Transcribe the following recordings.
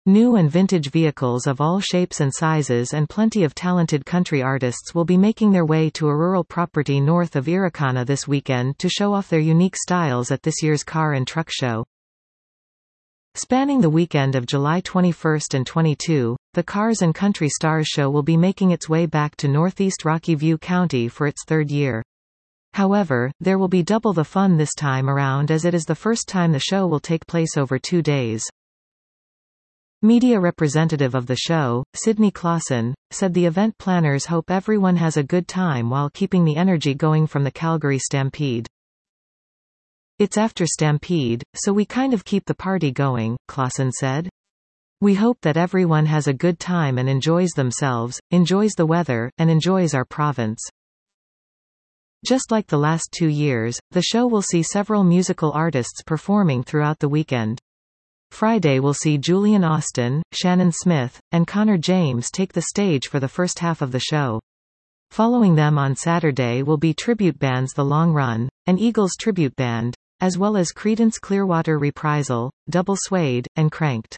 New and vintage vehicles of all shapes and sizes and plenty of talented country artists will be making their way to a rural property north of Iracana this weekend to show off their unique styles at this year's car and truck show. Spanning the weekend of July 21 and 22, the Cars and Country Stars show will be making its way back to northeast Rocky View County for its third year. However, there will be double the fun this time around as it is the first time the show will take place over 2 days. Media representative of the show, Sydney Clausen, said the event planners hope everyone has a good time while keeping the energy going from the Calgary Stampede. It's after Stampede, so we kind of keep the party going, Clausen said. We hope that everyone has a good time and enjoys themselves, enjoys the weather, and enjoys our province. Just like the last 2 years, the show will see several musical artists performing throughout the weekend. Friday will see Julian Austin, Shannon Smith, and Connor James take the stage for the first half of the show. Following them on Saturday will be tribute bands The Long Run, an Eagles tribute band, as well as Creedence Clearwater Reprisal, Double Suede, and Cranked.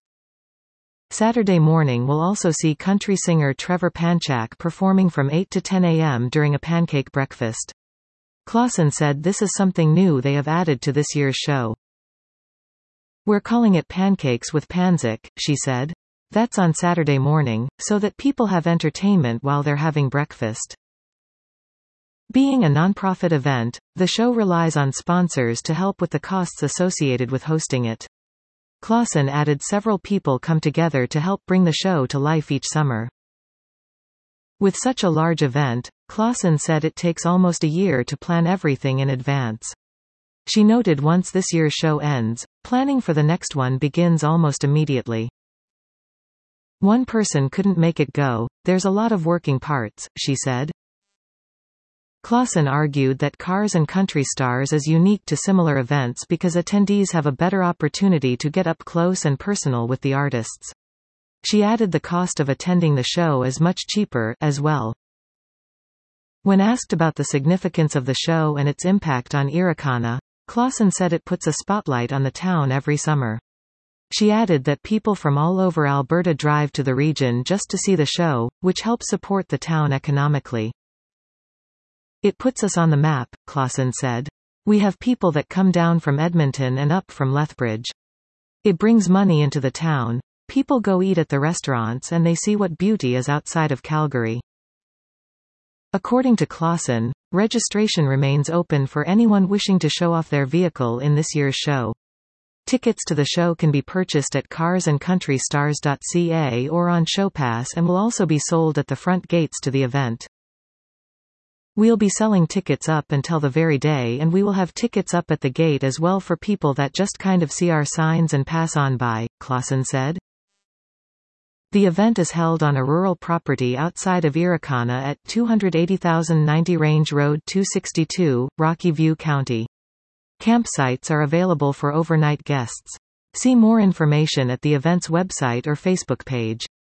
Saturday morning will also see country singer Trevor Panchak performing from 8 to 10 a.m. during a pancake breakfast. Clausen said this is something new they have added to this year's show. We're calling it Pancakes with Panzik, she said. That's on Saturday morning, so that people have entertainment while they're having breakfast. Being a non-profit event, the show relies on sponsors to help with the costs associated with hosting it. Clausen added several people come together to help bring the show to life each summer. With such a large event, Clausen said it takes almost a year to plan everything in advance. She noted once this year's show ends, planning for the next one begins almost immediately. One person couldn't make it go, there's a lot of working parts, she said. Clausen argued that Cars and Country Stars is unique to similar events because attendees have a better opportunity to get up close and personal with the artists. She added the cost of attending the show is much cheaper, as well. When asked about the significance of the show and its impact on Iracana, Clausen said it puts a spotlight on the town every summer. She added that people from all over Alberta drive to the region just to see the show, which helps support the town economically. It puts us on the map, Clausen said. We have people that come down from Edmonton and up from Lethbridge. It brings money into the town. People go eat at the restaurants and they see what beauty is outside of Calgary. According to Clausen, registration remains open for anyone wishing to show off their vehicle in this year's show. Tickets to the show can be purchased at carsandcountrystars.ca or on ShowPass and will also be sold at the front gates to the event. We'll be selling tickets up until the very day and we will have tickets up at the gate as well for people that just kind of see our signs and pass on by, Clausen said. The event is held on a rural property outside of Iracana at 280,090 Range Road 262, Rocky View County. Campsites are available for overnight guests. See more information at the event's website or Facebook page.